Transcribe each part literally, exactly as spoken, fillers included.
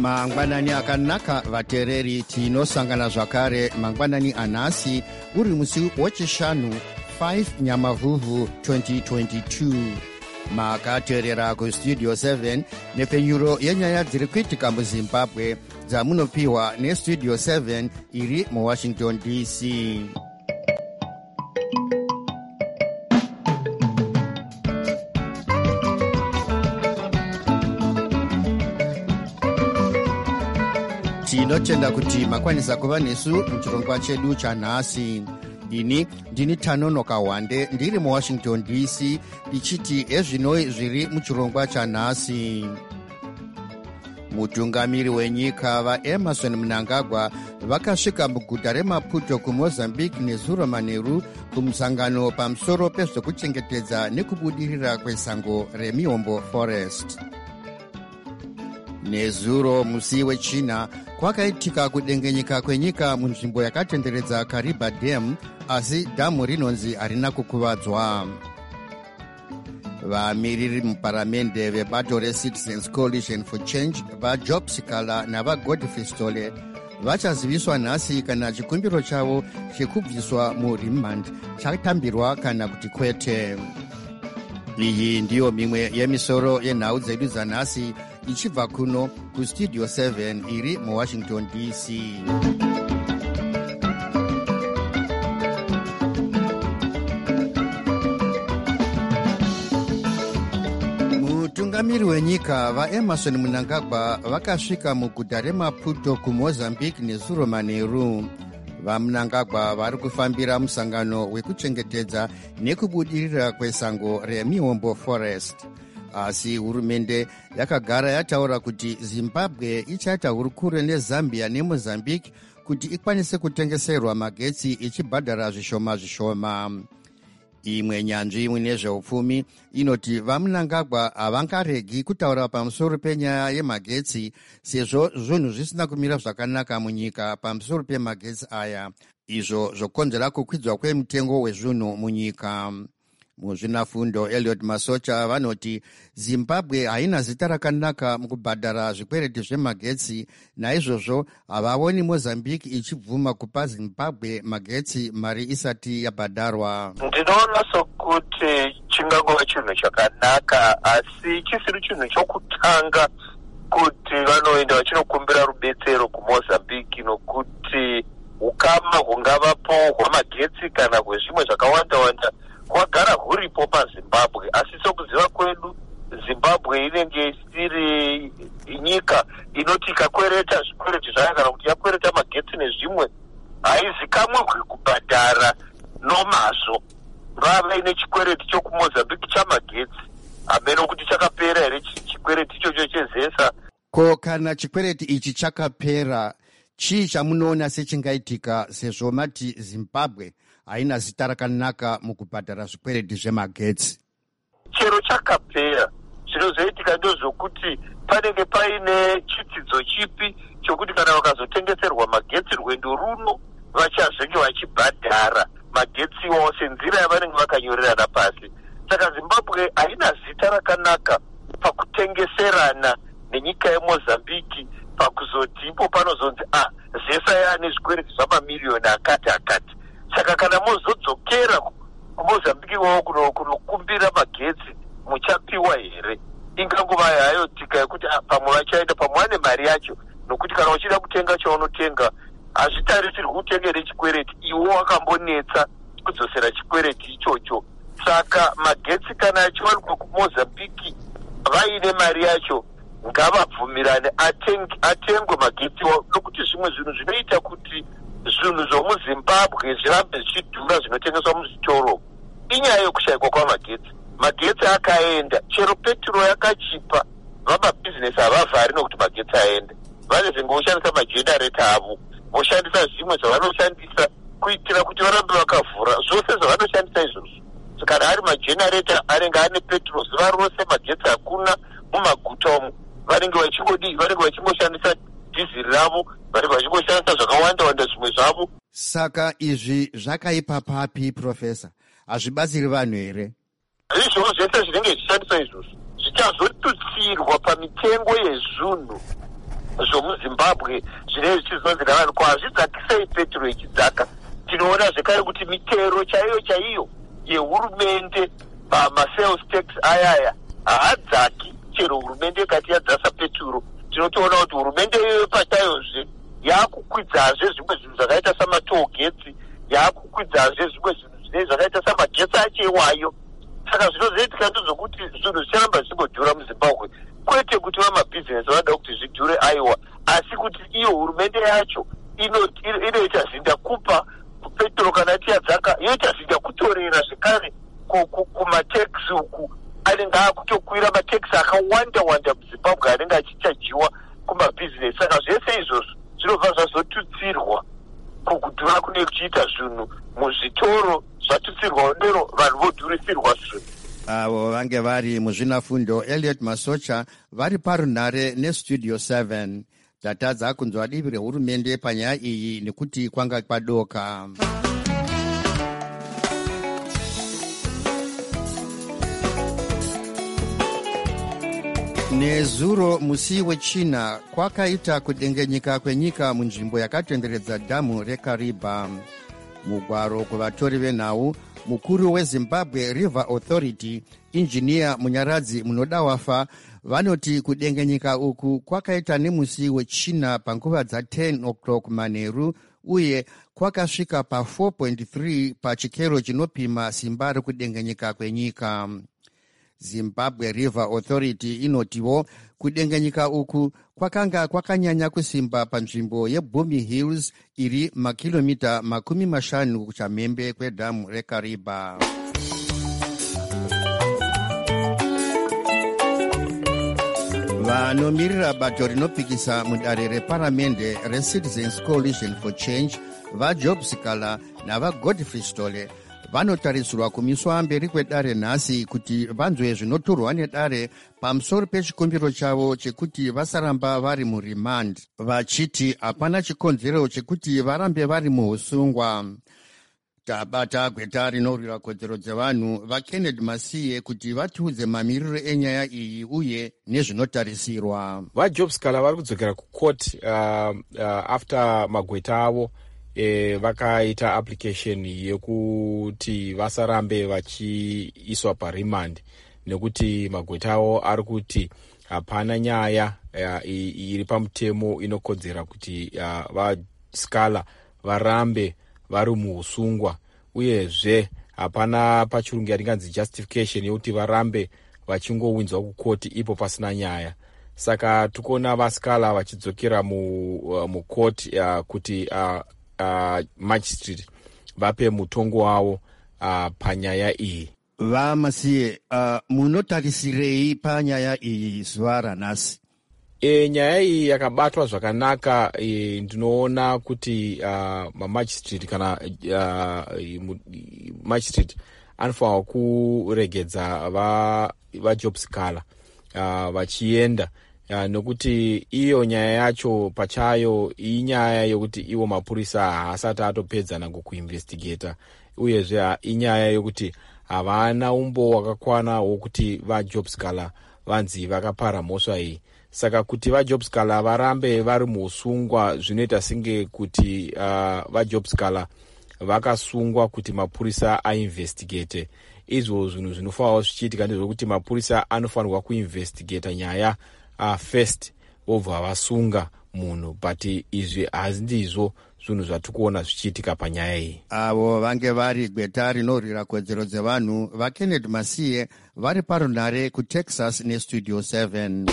mangwanani akanaka vateereri, tinosangana zvakare mangwanani anhasi uri musi wechishanu five nyamavhuvhu twenty twenty-two. makateerera kustudio seven nepfenyuro yenyaya dziri kuitika muzimbabwe dzamunopiwa nestudio seven iri muwashington D C. tinotenda kuti makwanisa kuva nesu muchirongwa chedu chanhasi. ini ndini Tanonoka Wande ndiri muwashington D C ndichiti ezvinoi zviri muchirongwa chanhasi. mutungamiri wenyika vaEmerson Mnangagwa vakasvika muguta reMaputo kuMozambique nezuro manheru kumusangano pamusoro pezvekuchengetedza nekubudirira kwesango reMiombo Forest. nezuro musi wechina kwakaitika kudengenyeka kwenyika munzvimbo yakatenderedza Kariba Dam, asi dhamu rinonzi harina kukuvadzwa. vamiriri muparamende vebato reCitizens Coalition for Change vaJob Sikala navaGodfrey Stole vachaziviswa nhasi kana chikumbiro chavo chekubviswa murimand chatambirwa kana kuti kwete. iyi ndiyo mimwe yemisoro yenhau dzedu dzanhasi ichibva kuno kustudio seven iri muwashington D C. mutungamiri wenyika vaEmerson Mnangagwa vakasvika muguta reMaputo kuMozambique nezuro manheru. vaMnangagwa vari kufambira musangano wekuchengetedza nekubudirira kwesango reMiombo Forest. asi hurumende yakagara yataura kuti Zimbabwe ichaita hurukure neZambia neMozambique kuti ikwanise kutengeserwa magetsi ichibhadhara zvishoma zvishoma. imwe nyanzvi imwe nezveupfumi inoti vaMnangagwa havangaregi kutaura pamusoro penyaya yemagetsi sezvo zvinhu zvisina kumira zvakanaka munyika pamusoro pemagetsi aya, izvo zvokonzera kukwidzwa kwemitengo wezvinhu munyika. muzvinafundo Elliot Masocha vanoti Zimbabwe haina zita rakanaka mukubhadhara zvikwereti zvemagetsi, naizvozvo havaoni Mozambique ichibvuma kupa Zimbabwe magetsi mari isati yabhadharwa. ndinoona sokuti chingangova chinhu chakanaka, asi chisiri chinhu chokutanga kuti vanoenda vachinokumbira rubetsero kuMozambique, nokuti ukama hungavapo hwamagetsi kana hwezvimwe zvakawanda-wanda kwagara huripo paZimbabwe. asi sokuziva kwedu Zimbabwe inenge isiri nyika inoti ikakwereta zvikwereti zvayo kana kuti yakwereta magetsi nezvimwe haizikamwe kubhadhara nomazvo. vava ine chikwereti chokuMozambique chamagetsi, hameno kuti chakapera here chikwereti ichocho chezesa. ko kana chikwereti ichi chakapera, chii chamunoona sechingaitika sezvo mati Zimbabwe haina zita rakanaka mukubhadhara zvikwereti zvemagetsi? chero chakapera, zvinozoitika ndozvokuti panenge paine chitsidzo chipi chokuti kana vakazotengeserwa magetsi rwendo runo vachazvenge vachibhadhara magetsi iwawo senzira yavanenge vakanyorerana pasi. saka Zimbabwe haina zita rakanaka pakutengeserana nenyika yeMozambique, pakuzoti ipo panozonzi ah zesa yaane zvikwereti zvamamiriyoni akati akati. saka kana mozodzokera kuMozambique iwawo kunokumbira magetsi muchapiwa here? ingangova hayo tika yekuti pamwe vachaenda pamwe vane mari yacho, nokuti kana uchida kutenga chaunotenga hazvitarisirwi kutenga nechikwereti, iwo wakambonetsa kudzosera chikwereti ichocho. saka magetsi kana achiwanikwa kuMozambique vaine mari yacho ngavabvumirane atengwe magetsi, nokuti zvimwe zvinhu zvinoita kuti zvinhu zvomuZimbabwe zvirambe zvichidhura zvinotengeswa muzvitoro inyaya yokushayikwa kwamagetsi. magetsi akaenda, chero petro yakachipa, vamabhizinesi havavhari nokuti magetsi aenda. vanezenge voshandisa majenareta avo, voshandisa zvimwe zvavanoshandisa kuitira kuti varambe vakavhura zvose zvavanoshandisa izvozvo. kana ari majenareta anenge ane petro zuva rose, magetsi hakuna mumaguta umu, vanenge vachingodi vanenge vachingoshandisa dhiziri ravo, vanenge vachingoshandisa zvakawanda wanda zvimwe zvavo. saka izvi zvakaipa papi, Profesa? hazvibatsiri vanhu here? izvozvo zvese zvinenge zvichishandiswa izvozvo zvichazotutsirwa pamitengo yezvinhu zvomuzimbabwe zvinenge zvichizonzira vanhu ko hazvidzakisei petro ichidzaka. Tinoona zvekare kuti mitero chaiyo chaiyo yehurumende pamasales tax ayaya haadzaki. Chero hurumende ikati yadzasa peturo, tinotoona kuti hurumende iyoyo pachayozve yaakukwidzazve zvimwe zvinhu zvakaita samatogetsi, yaakukwidzazve zvimwe zvinhu zvinei zvakaita samagetsi achewayo. Saka zvinozoitika ndozvokuti zvinhu zvicharamba zvichingodhura muzimbabwe, kwete kuti vamabhizinesi vanoda kuti zvidhure aiwa, asi kuti iyo hurumende yacho inoita zvindakupa petro kana tiyadzaka, yoita zvindakutorera zvekare kumateksi uku anenge akutokwira mateksi akawanda wanda muzimbabwe anenge achichajiwa kumabhizinesi. Saka zvese izvozvo zvinobva zvazotutsirwa kukudhura kune kuchiita zvinhu muzvitoro, zvatutsirwa nero vanhu vodhurisirwa zvinhu. Avo vange vari muzvinafundo Elliot Masocha vari parunhare nestudio seven. Tatadza kunzwa divi rehurumende panyaya iyi nekuti kwanga kwadoka. Nezuro musi wechina kwakaita kudengenyika kwenyika munzvimbo yakatenderedza dhamu reKariba. Mugwaro kuvatori venhau, mukuru weZimbabwe River Authority, injiniya Munyaradzi Munodawafa, vanoti kudengenyika uku kwakaita nemusi wechina panguva dza ten o'clock manheru uye kwakasvika pa four point three pachikero chinopima simba rekudengenyika kwenyika. Zimbabwe River Authority inotiwo kudengenyika uku kwakanga kwakanyanya kusimba panzvimbo yeBhumi Hills iri makilomita makumi mashanu kuchamhembe kwedhamu reKariba. Vanomirira bato rinopikisa mudare reparamende reCitizens Coalition for Change vaJob Sikala navaGodfrey Stole vanotarisirwa kumiswa mberi kwedare nhasi kuti vanzwe zvinoturwa nedare pamusoro pechikumbiro chavo chekuti vasaramba vari murimand, vachiti hapana chikonzero chekuti varambe vari muusungwa. Tabata gweta rinorwira kodzero dzevanhu vaKennedy Masiye kuti vatiudze mamiriro enyaya iyi uye nezvinotarisirwa. VaJob Sikala vari kudzokera kukoti uh, uh, after magweta avo E, vakaita application yekuti vasarambe vachiiswa parimand nekuti magweta avo ari kuti hapana nyaya uh, iri pamutemo inokodzera kuti uh, vaSikala varambe vari muusungwa, uyezve hapana pachirungu yaringanzi justification yekuti varambe vachingowinzwa kukoti ipo pasina nyaya. Saka tikuona vaSikala vachidzokera mukoti mu uh, uh, kuti uh, Uh, magistrate vape mutongo wavo uh, panyaya iyi. VaMasiye, uh, munotarisirei panyaya iyi zuva ranhasi? E, nyaya iyi yakabatwa zvakanaka. E, ndinoona kuti uh, mamagistrate kana uh, magistrate anofanwa kuregedza vaJob Sikala uh, vachienda Uh, nokuti iyo nyaya yacho pachayo inyaya yokuti iwo mapurisa haasati atopedzana kukuinvestigata, uyezve inyaya yokuti havana umbo wakakwana wokuti vaJob Sikala vanzi vakapara mhosva iyi. Saka kuti vaJob Sikala varambe vari muusungwa zvinoita senge kuti uh, vaJob Sikala vakasungwa kuti mapurisa ainvestigate. Izvo zvinhu zvinofanwa zvichiitika ndezvokuti mapurisa anofanirwa kuinvestigata nyaya Uh, first vobva vasunga munhu, but izvi hazindizvo zvinhu zvatikuona zvichiitika panyaya iyi. Avo vange vari gweta rinorwira kodzero dzevanhu vaKennedy Masiye vari parunhare kuTexas nestudio seven.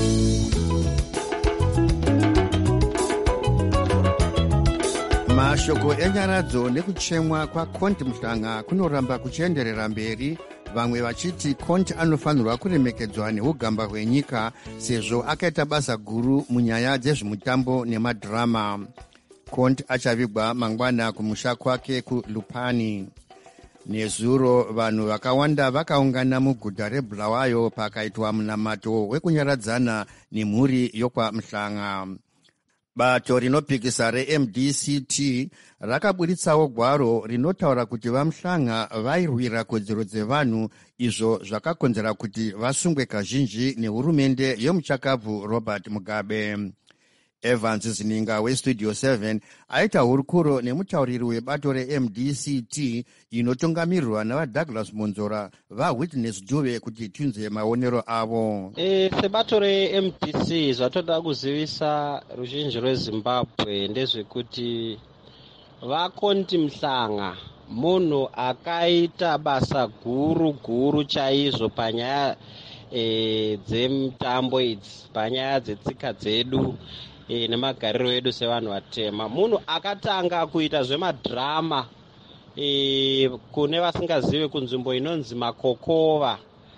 Mashoko enyaradzo nekuchemwa kwaKonti Mhlanga kunoramba kuchienderera mberi, vamwe vachiti Konti anofanirwa kuremekedzwa neugamba hwenyika sezvo akaita basa guru munyaya dzezvemutambo nemadhirama. Konti achavigwa mangwana kumusha kwake kuLupani. Nezuro vanhu vakawanda vakaungana muguta reBulawayo pakaitwa munamato wekunyaradzana nemhuri yokwaMhlanga. Bato rinopikisa reM D C T rakaburitsawo gwaro rinotaura kuti vaMhlanga vairwira kodzero dzevanhu, izvo zvakakonzera kuti vasungwe kazhinji nehurumende yomuchakabvu Robert Mugabe. Evans Zininga westudio seven aita hurukuro nemutauriri webato re-M D C T inotungamirirwa navaDouglas Monzora vaWitness Dube kuti tinzwe maonero avo. E, sebato re-M D C zvatoda kuzivisa ruzhinji rweZimbabwe ndezvekuti vakondi Mhlanga munhu akaita basa guru guru chaizvo panyaya e, dzemutambo idzi, panyaya dzetsika dzedu e, nemagariro edu sevanhu vatema. Munhu akatanga kuita zvemadhirama e, kune vasingazive kunzvimbo inonzi Makokova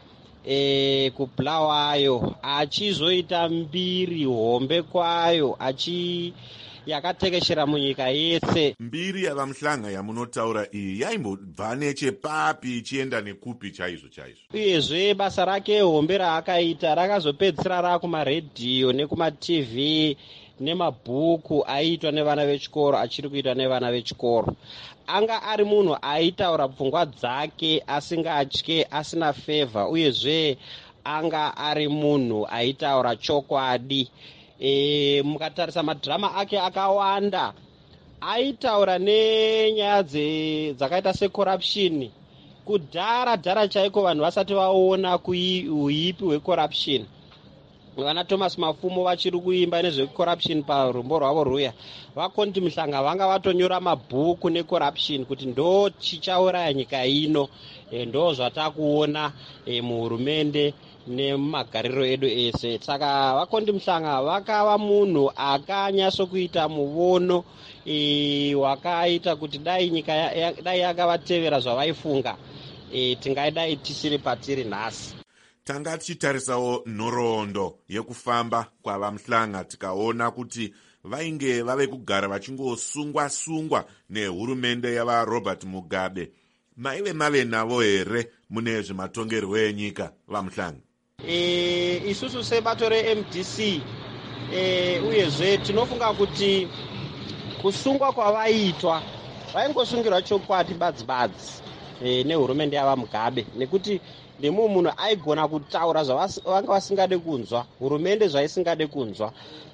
e, kuBulawayo, achizoita mbiri hombe kwayo achi yakatekeshera munyika yese. Mbiri yavaMhlanga yamunotaura iyi yaimbobva nechepapi ichienda nekupi chaizvo chaizvo? Uyezve basa rake hombe raakaita rakazopedzisira rakumaredhiyo nekumatv nemabhuku aiitwa nevana vechikoro, achiri kuitwa nevana vechikoro. Anga ari munhu aitaura pfungwa dzake asingatye, asina fevha, uyezve anga ari munhu aitaura chokwadi. E, mukatarisa madhirama ake akawanda aitaura nenyaya dzakaita secorruption kudhara dhara chaiko vanhu vasati vaona uipi hwecorruption. Vana Thomas Mafumo vachiri kuimba nezvecorruption parumbo rwavo rwuya, vakondi Mhlanga vanga vatonyora mabhuku necorruption kuti ndo chichauraya nyika ino. E, ndo zvatakuona e, muhurumende nemagariro edu ese. Saka vakondi Mhlanga vakava munhu akanyatsokuita muvono e, wakaita kuti dai nyika ya, dai yakavatevera zvavaifunga e, tingaidai tisiri patiri nhasi. Tanga tichitarisawo nhoroondo yekufamba kwavaMhlanga tikaona kuti vainge vave kugara vachingosungwa sungwa nehurumende yavaRobert Mugabe. Maive mave navo here mune zvematongerwo enyika vaMhlanga? E, isusu sebato re-M D C e, uyezve tinofunga kuti kusungwa kwavaitwa vaingosungirwa chokwadi badzibadzi e, nehurumende yavaMugabe, nekuti ndimo munhu aigona kutaura zvavanga vasingade kunzwa, hurumende zvaisingade kunzwa.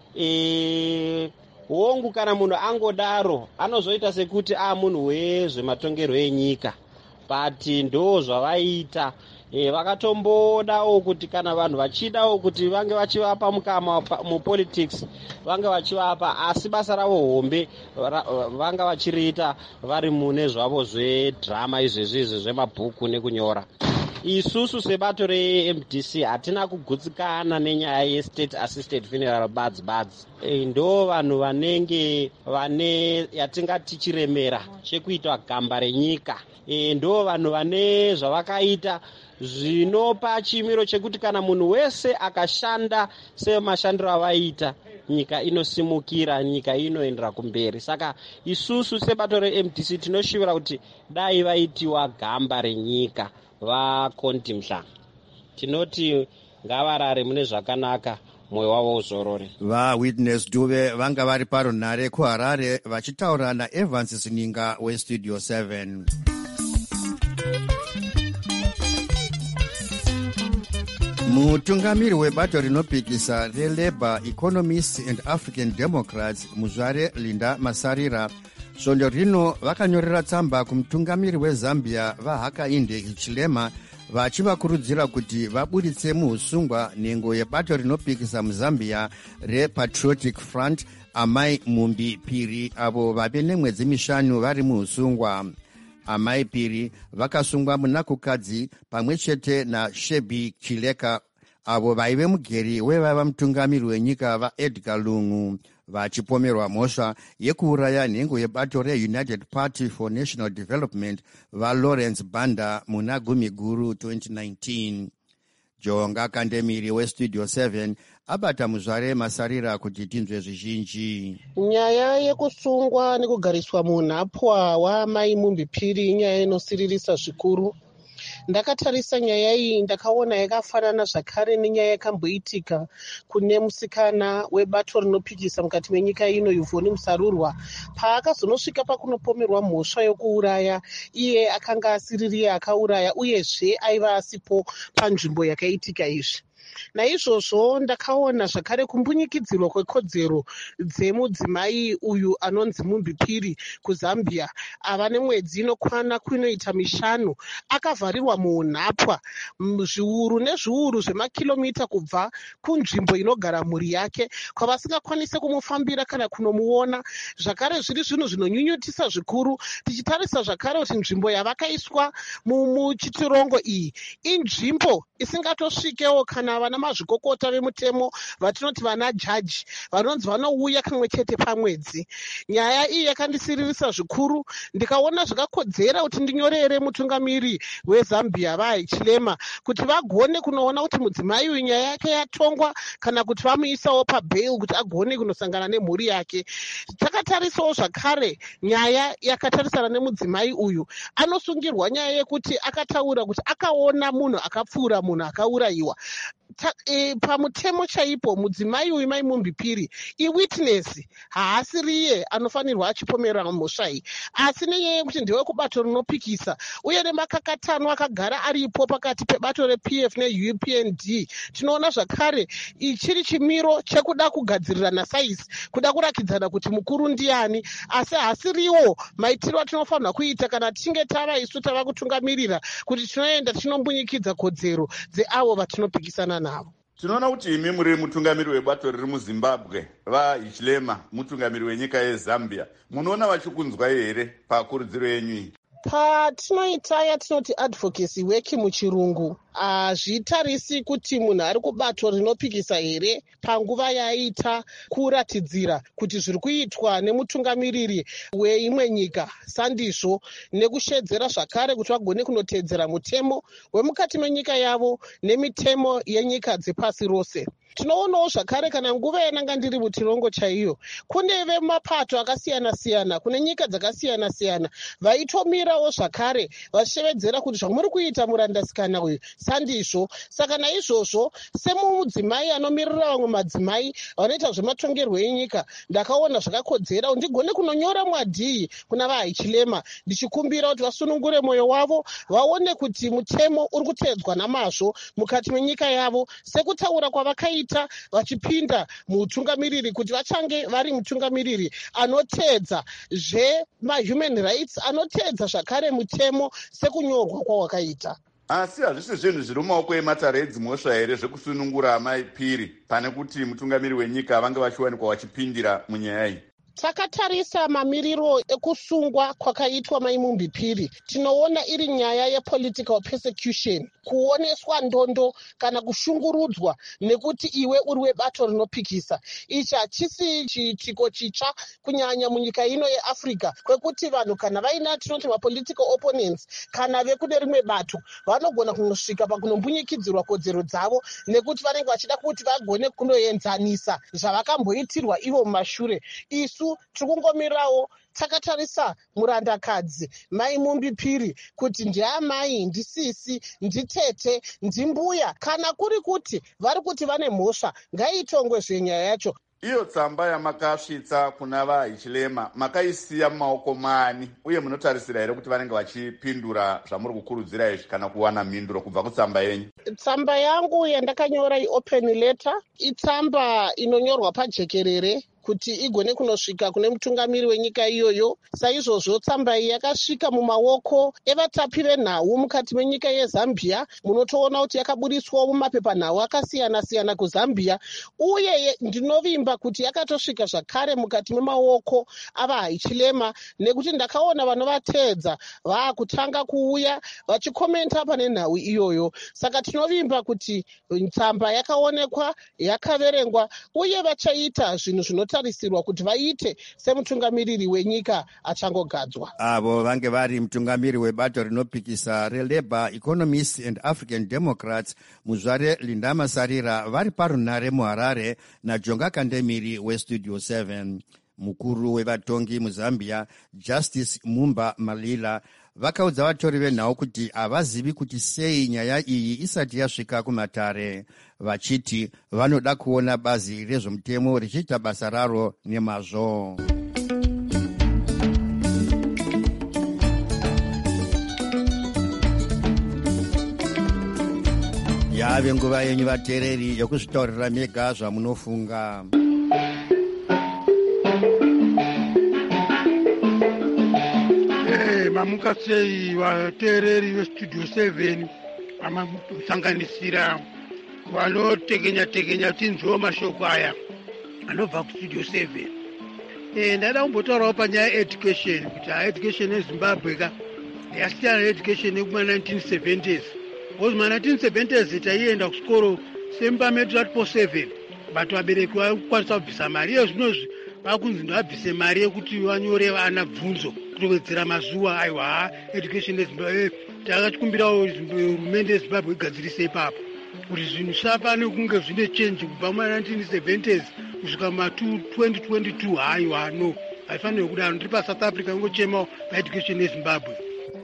E, hongu kana munhu angodaro anozoita sekuti a munhu wezvematongerwo enyika, but ndo zvavaita. E, vakatombodawo kuti kana vanhu vachidawo kuti vange vachivapa mukama mupolitics vange vachivapa, asi basa ravo hombe vanga vachiriita vari mune zvavo zvedhirama izvezvi izvi zvemabhuku nekunyora. Isusu sebato re-M D C hatina kugutsikana nenyaya ye-state assisted funeral bads bads. E, ndo vanhu vanenge vane yatingati chiremera chekuita gamba renyika. E, ndo vanhu vane zvavakaita zvinopa chimiro chekuti kana munhu wese akashanda semashandiro avaita, nyika inosimukira, nyika inoendera kumberi. Saka isusu sebato re-M D C tinoshivira kuti dai vaitiwa gamba renyika vakondi Mhlanga. Tinoti ngavarare mune zvakanaka, mwoyo wavo uzorore. VaWitness Dube vanga vari parunhare kuHarare vachitaura naEvans Zininga westudio seven. Mutungamiri webato rinopikisa reLabour Economists and African Democrats Muzvare Linda Masarira svondo rino vakanyorera tsamba kumutungamiri weZambia vaHakainde Hichilema vachivakurudzira kuti vabuditse muusungwa nhengo yebato rinopikisa muZambia rePatriotic Front Amai Mumbi Phiri avo vave nemwedzi mishanu vari muusungwa. Amai Phiri vakasungwa munakukadzi pamwe chete naShebi Chileka avo vaive mugeri wevaiva mutungamiri wenyika vaEdgar Lungu vachipomerwa mhosva yekuuraya nhengo yebato reUnited Party for National Development vaLawrence Banda muna gumi guru twenty nineteen. Jonga Kandemiri westudio seven abata Muzvare Masarira kuti tinzwe zvizhinji. Nyaya yekusungwa nekugariswa munhapwa waMai Mumbi Phiri inyaya inosiririsa zvikuru. Ndakatarisa nyaya iyi ndakaona yakafanana zvakare nenyaya yakamboitika kune musikana webato rinopikisa mukati menyika ino Yvonne Musarurwa paakazonosvika pakunopomerwa mhosva yokuuraya. Iye akanga asiririye akauraya uyezve aiva asipo panzvimbo yakaitika izvi. Naizvozvo ndakaona zvakare kumbunyikidzirwa kwekodzero dzemudzimai uyu anonzi Mumbipiri kuZambia ava nemwedzi inokwana kunoita mishanu akavharirwa muunhapwa zviuru nezviuru zvemakilomita kubva kunzvimbo inogara mhuri yake kwavasingakwanise kumufambira kana kunomuona. Zvakare zviri zvinhu zvinonyunyutisa zvikuru tichitarisa zvakare kuti nzvimbo yavakaiswa muchitirongo iyi inzvimbo isingatosvikewo kana vana mazvikokota vemutemo vatinoti vana jaji vanonzi vanouya kamwe chete pamwedzi. Nyaya iyi yakandisiririsa zvikuru, ndikaona zvakakodzera kuti ndinyorere mutungamiri weZambia vaHichilema kuti vagone kunoona kuti mudzimai uyu nyaya yake yatongwa kana kuti vamuisawo pabheil kuti agone kunosangana nemhuri yake. Takatarisawo zvakare nyaya yakatarisana nemudzimai uyu anosungirwa nyaya yekuti akataura kuti akaona munhu akapfuura munhu akaurayiwa. E, pamutemo chaipo mudzimai uyu mai Mumbipiri iwitness haasiriye anofanirwa achipomerera mhosva iyi, asi nenyaya yekuti ndewe kubato rinopikisa uye nemakakatano akagara aripo pakati pebato reP F neU P N D, tinoona zvakare ichiri chimiro chekuda kugadzirirana saisi, kuda kurakidzana kuti mukuru ndiani, asi haasiriwo maitiro atinofanirwa kuita kana tichinge tava isu tava kutungamirira kuti tinoenda tinombunyikidza kodzero dzeavo vatinopikisana navo. Tinoona kuti imi muri mutungamiri webato riri muZimbabwe, vaHichilema mutungamiri wenyika yeZambia, munoona vachikunzwai here pakurudziro yenyu iyi? Patinoita yatinoti advocacy work muchirungu, hazvitarisi kuti munhu ari kubato rinopikisa here panguva yaita kuratidzira kuti zviri kuitwa nemutungamiriri weimwe nyika sandizvo, nekushedzera zvakare kuti vagone kunotedzera mutemo wemukati menyika yavo nemitemo yenyika dzepasi rose. Tinoonawo zvakare kana nguva yananga ndiri mutirongo chaiyo, kune vemapato akasiyana-siyana, kune nyika dzakasiyana-siyana vaitomirawo zvakare vachitevedzera kuti zvamuri kuita murandasikana uyu sandizvo. Saka naizvozvo semudzimai anomirira vamwe madzimai vanoita zvematongerwo enyika, ndakaona zvakakodzera kuti ndigone kunonyora mwadhii kuna vaHichilema ndichikumbira kuti vasunungure mwoyo wavo, vaone kuti mutemo uri kutedzwa namazvo mukati menyika yavo, sekutaura kwavakaita vachipinda mutungamiriri kuti vachange vari mutungamiriri anotedza zvemahuman rights, anotedza zvakare mutemo sekunyorwa kwawakaita. Asi hazvisi zvinhu zviri mumaoko ematare edzimhosva here zvekusunungura amai Piri pane kuti mutungamiri wenyika vange vachiwanikwa vachipindira munyaya iyi? Takatarisa mamiriro ekusungwa kwakaitwa mai Mumbipiri, tinoona iri nyaya yepolitical persecution, kuoneswa ndondo kana kushungurudzwa nekuti iwe uri webato rinopikisa. Ichi hachisi chiitiko chitsva kunyanya munyika ino yeAfrica, kwekuti vanhu kana vaina tinoti mapolitical opponents kana vekune rimwe bato vanogona kunosvika pakunombunyikidzirwa kodzero dzavo nekuti vanenge vachida kuti vagone kunoenzanisa zvavakamboitirwa ivo mumashure. Isu tikungomirawo takatarisa murandakadzi mai Mumbipiri kuti ndiamai, ndisisi, nditete, ndimbuya, kana kuri kuti vari kuti vane mhosva ngaitongwe zvenyaya yacho. Iyo tsamba yamakasvitsa kuna vaHichilema makaisiya mumaoko mani, uye munotarisira here kuti vanenge vachipindura zvamuri kukurudzira izvi kana kuwana mhinduro kubva kutsamba yenyu? Tsamba yangu yandakanyora iopen letter itsamba inonyorwa pajekerere kuti igone kunosvika kune mutungamiri wenyika iyoyo. Saizvozvo tsamba iyi yakasvika mumaoko evatapi venhau mukati menyika yeZambia. Munotoona kuti yakaburiswawo mumapepanhau akasiyana-siyana kuZambia, uye ndinovimba kuti yakatosvika zvakare mukati memaoko avaHichilema, nekuti ndakaona vanovateedza vaakutanga kuuya vachikomenta pane nhau iyoyo. Saka tinovimba kuti tsamba yakaonekwa, yakaverengwa, uye vachaita zvinhu zvino tarisirwa kuti vaite semutungamiriri wenyika achangogadzwa. Avo vange vari mutungamiri webato rinopikisa reLabour Economists and African Democrats muzvare Linda Masarira vari parunhare muHarare naJonga Kandemiri weStudio seven. Mukuru wevatongi muZambia Justice Mumba Malila vakaudza vatori venhau kuti havazivi kuti sei nyaya iyi isati yasvika kumatare, vachiti vanoda kuona bazi rezvomutemo richiita basa raro nemazvo. yave nguva yenyu vateereri yokuzvitaurira mega zvamunofunga. Hey, mamuka sei vateereri vestudio seven vamasanganisira vanotekenya tekenya tinzwo mashoko aya anobva kustudio seven. Eh, ndada kumbotaurawo panyaya yeeducation kuti education yezimbabwe ka yasiyana needucation yekuma nineteen seventies. Because ma nineteen seventies taienda kuchikoro semupametu atipo seven, but vabereki vakukwanisa kubvisa mari iyo zvinozvi vakunzi ndovabvise mari yekuti vanyore vana bvunzo kutowedzera mazuva. Aiwa, education yezimbabwe takachikumbirawo hurumende yezimbabwe igadzirise ipapo kuti zvinhu zvafane kunge zvine change kubva ma nineteen seventies kusvika ma twenty twenty-two. Haiwa, no, haifaniri kudaro. Ndiri pasouth africa ngochemawo paeducation yezimbabwe.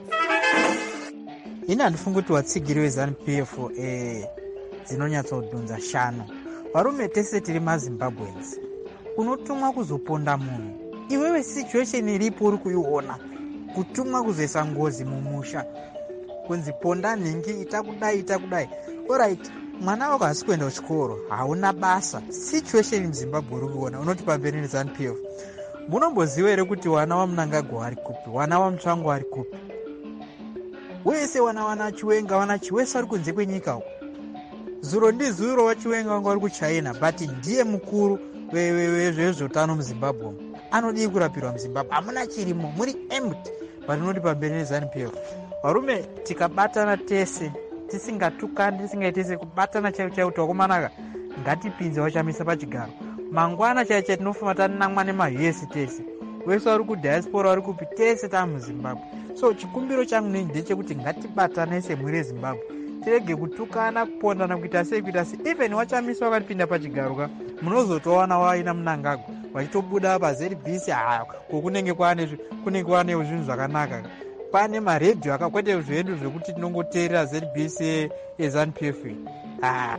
ini handifungi kuti watsigiri weZANU P F eh, dzinonyatsodhunza shano. Varume tese tiri mazimbabweans, unotumwa kuzoponda munhu, iwewe situation iripo uri kuiona, kutumwa kuzoisa ngozi mumusha kunzi ponda nhingi ita kudai ita kudai. Alright, mwana wako hasi kuenda kuchikoro, hauna basa, situation muzimbabwe uri kuona, unoti pamberi neZANU P F. Munomboziva here kuti wana waMnangagwa ari kupi, wana waMutsvangu ari kupi? Wese wana wana Chiwenga, wana Chiwesa ari kunze kwenyika uko. Zuro ndi zuro wa Chiwenga wanga ari kuChina, but ndiye mukuru vezveutano muZimbabwe. Anodii kurapirwa muZimbabwe, hamuna chirimo, muri empty. But unoti pamberi neZANU P F. Varume tikabatana tese, tisingatukani, tisingaitese kubatana chaiwo chaiwo twakomanaka, ngatipinze wachamisa pachigaro. Mangwana chaiwo chaiwo tinofuma tanamwa nemaU S tese. Wese vari kudiaspora vari kupi tese tamuZimbabwe. So chikumbiro changu nei ndechekuti ngatibatane semhuri yeZimbabwe. Tirege kutukana, kupondana, kuita sei kuita sei. Even wachamisa wakatipinda pachigaro ka, munozotowana waina Mnangagwa vachitobuda paZ B C. Ah, kunenge kwane kunenge kwane zvinhu zvakanaka. Pane maredhiyo akakwete zvedu zvekuti tinongoteerera Z B C yeZANU P F. Ah.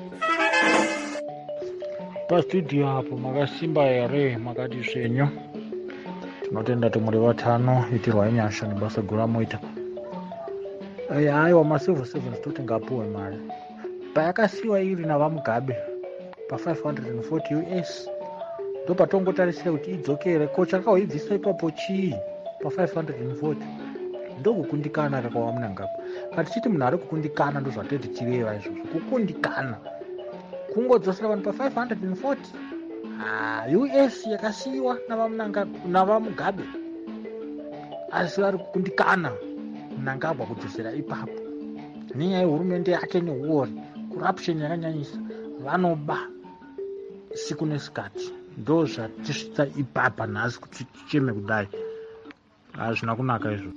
Pastudio hapo makasimba here makati zvenyu. Tinotenda tumuri vatano itirwa inyasha nebasa guru ramoita. Aiwa macivil servants toti ngapuwe mari payakasiyiwa iri navamugabe pa five hundred forty U S ndo patongotarisira kuti idzokere. Ko chakaibvisa ipapo chii pa five hundred forty? Ndokukundikana kakwa Mnangagwa. Katichiti munhu ari kukundikana ndo zvatete tireva izvozvo, kukundikana kungodzosera vanhu pa five hundred forty. Ah, U S yakasiyiwa navaMnangagwa navamugabe, asi vari kukundikana Mnangagwa kudzosera ipapo nenyaya yehurumende yake neuori corruption yakanyanyisa. Vanoba siku nesikati, ndo zvatisvitsa ipapa nhasi kuti ticheme kudai. Hazvina kunaka izvo.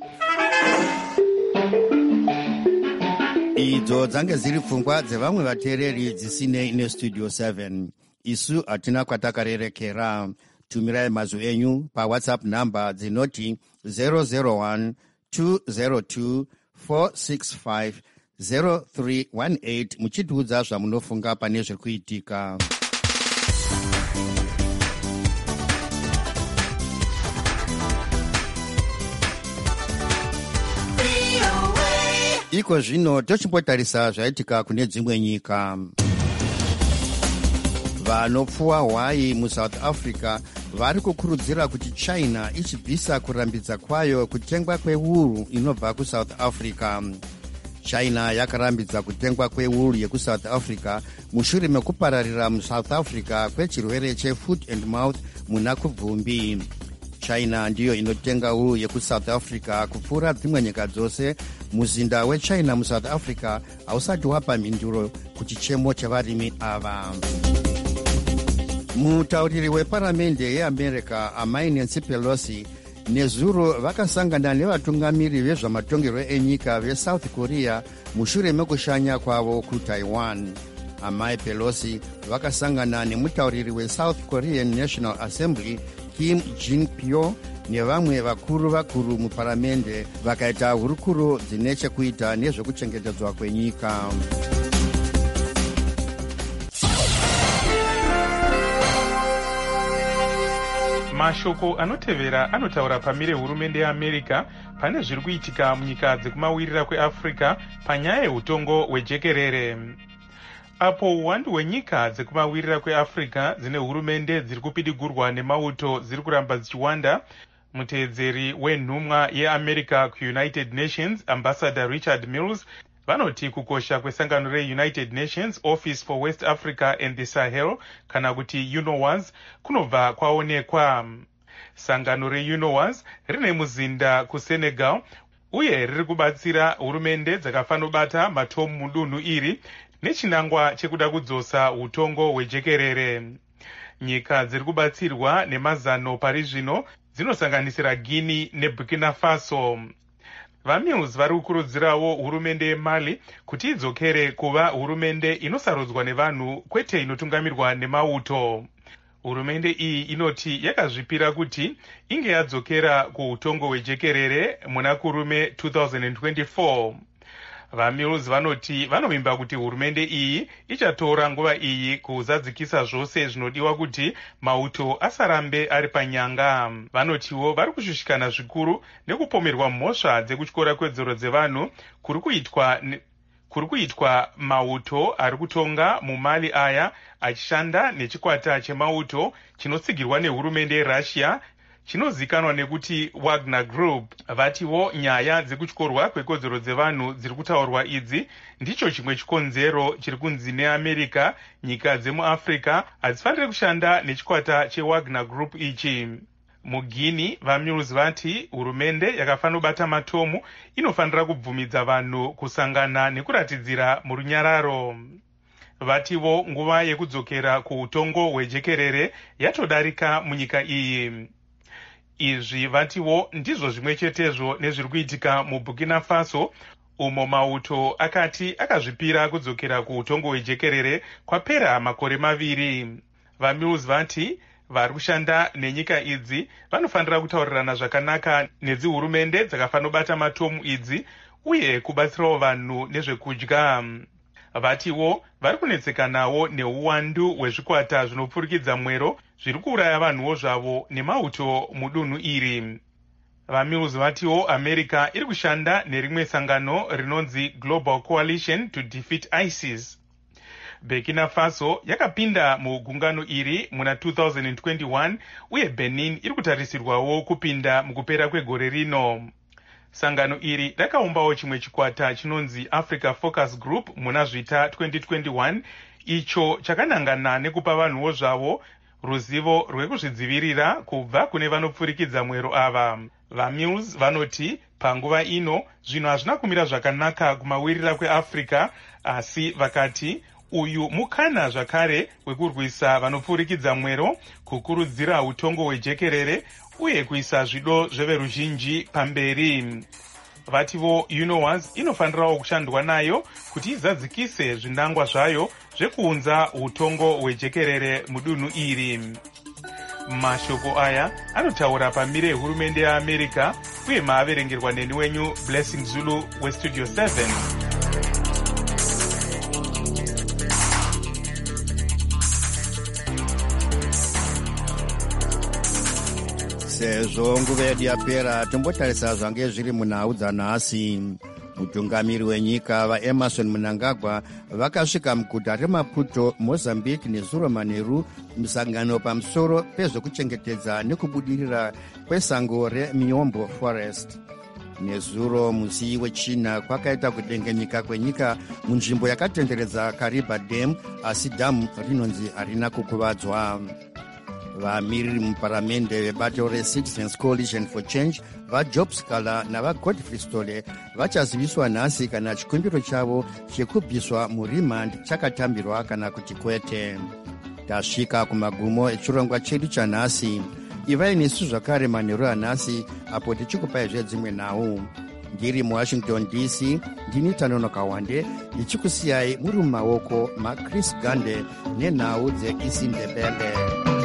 Idzo dzange dziri pfungwa dzevamwe vateereri dzisinei nestudio seven. Isu hatina kwatakarerekera. Tumirai mazwi enyu pawhatsapp number dzinoti zero zero one two zero two four six five zero three one eight muchitiudza zvamunofunga pane zviri kuitika. Iko zvino tochimbotarisa zvaitika kune dzimwe nyika. Vanopfuwa hwai muSouth Africa vari kukurudzira kuti China ichibvisa kurambidza kwayo kutengwa kwewuru inobva kuSouth Africa. China yakarambidza kutengwa kwewuru yekuSouth Africa mushure mekupararira muSouth Africa kwechirwere chefoot and mouth muna kubvumbi. China ndiyo inotenga wuru yekuSouth Africa kupfuura dzimwe nyika dzose. Muzinda weChina muSouth Africa hausati wapa mhinduro kuchichemo chevarimi ava. Mutauriri weparamende yeAmerica amai Nancy Pelosi nezuro vakasangana nevatungamiri vezvamatongerwo enyika veSouth Korea mushure mekushanya kwavo kuTaiwan. Amai Pelosi vakasangana nemutauriri weSouth Korean National Assembly Kim Jin-pyo nevamwe vakuru vakuru muparamende vakaita hurukuro dzine chekuita nezvekuchengetedzwa kwenyika. Mashoko anotevera anotaura pamire hurumende yeAmerica pane zviri kuitika munyika dzekumawirira kweAfrica panyaya yeutongo hwejekerere. apo uwandu hwenyika dzekumawirira kweafrica dzine hurumende dziri kupidigurwa nemauto dziri kuramba dzichiwanda, muteedzeri wenhumwa yeamerica kuunited nations ambassador Richard Mills vanoti kukosha kwesangano reunited nations office for west africa and the sahel kana kuti UNOWAS kunobva kwaonekwa. Sangano reUNOWAS rine muzinda kusenegal uye riri kubatsira hurumende dzakafanobata matomu mudunhu iri nechinangwa chekuda kudzosa utongo hwejekerere. Nyika dziri kubatsirwa nemazano pari zvino dzinosanganisira Guinea neBurkina Faso. VaMills vari kukurudzirawo hurumende yeMali kuti idzokere kuva hurumende inosarodzwa nevanhu kwete inotungamirwa nemauto. Hurumende iyi inoti yakazvipira kuti inge yadzokera kuutongo hwejekerere muna kurume two thousand twenty-four. VaMills vanoti vanovimba kuti hurumende iyi ichatora nguva iyi kuzadzikisa zvose zvinodiwa kuti mauto asarambe ari panyanga. Vanotiwo vari kushushikana zvikuru nekupomerwa mhosva dzekutyora kwedzoro dzevanhu kuri kuitwa kuri kuitwa mauto ari kutonga mumali aya achishanda nechikwata chemauto chinotsigirwa nehurumende yeRussia chinozikanwa nekuti Wagner Group. Vatiwo nyaya dzekutyorwa kwekodzero dzevanhu dziri kutaurwa idzi ndicho chimwe chikonzero chiri kunzi neAmerica nyika dzemuAfrica hadzifaniri kushanda nechikwata cheWagner Group ichi. MuGuinea, VaMills vati hurumende yakafanobata matomu inofanira kubvumidza vanhu kusangana nekuratidzira murunyararo. Vatiwo nguva yekudzokera kuutongo hwejekerere yatodarika munyika iyi. Izvi vatiwo ndizvo zvimwe chetezvo nezviri kuitika muBurkina Faso umo mauto akati akazvipira kudzokera kuutongo hwejekerere kwapera makore maviri. VaMills vati vari kushanda nenyika idzi vanofanira kutaurirana zvakanaka nedzihurumende dzakafanobata matomu idzi uye kubatsirawo vanhu nezvekudya. Vatiwo vari kunetsekanawo neuwandu hwezvikwata zvinopfurikidza mwero zviri kuuraya vanhuwo zvavo nemauto mudunhu iri. VaMills vatiwo America iri kushanda nerimwe sangano rinonzi Global Coalition to Defeat ISIS. Burkina Faso yakapinda mugungano iri muna two thousand twenty-one uye Benin iri kutarisirwawo kupinda mukupera kwegore rino. Sangano iri rakaumbawo chimwe chikwata chinonzi Africa Focus Group muna zvita twenty twenty-one icho chakanangana nekupa vanhuwo zvavo ruzivo rwekuzvidzivirira kubva kune vanopfurikidza mwero ava. VaMills vanoti panguva ino zvinhu hazvina kumira zvakanaka kumawirira kweAfrica, asi vakati uyu mukana zvakare wekurwisa vanopfurikidza mwero, kukurudzira utongo hwejekerere uye kuisa zvido zveveruzhinji pamberi. Vativo UNOWAS inofanirawo kushandwa nayo kuti izadzikise zvinangwa zvayo zvekuunza utongo hwejekerere mudunhu iri. Mashoko aya anotaura pamire yehurumende yeAmerica uye maaverengerwa neni wenyu Blessing Zulu weStudio seven. sezvo nguva yedu yapera tombotarisa zvange zviri munhau dzanhasi. Mutungamiri wenyika vaEmerson Mnangagwa vakasvika muguta reMaputo, Mozambique nezuro manheru musangano pamusoro pezvekuchengetedza nekubudirira kwesango reMiombo Forest. Nezuro musi wechina kwakaita kudengenyika kwenyika munzvimbo yakatenderedza Kariba Dam, asi dhamu rinonzi harina kukuvadzwa. Vamiriri muparamende vebato reCitizens Coalition for Change vaJob Sikala navaGodfrey Stole vachaziviswa nhasi kana chikumbiro chavo chekubviswa murimand chakatambirwa kana kuti kwete. Tasvika kumagumo echirongwa chedu chanhasi. Ivai nesu zvakare manheru anhasi apo tichikupai zvedzimwe nhau. Ndiri muWashington D C ndini Tanonoka Wande ndichikusiyai muri mumaoko maChris Gande nenhau dzeIsindebele.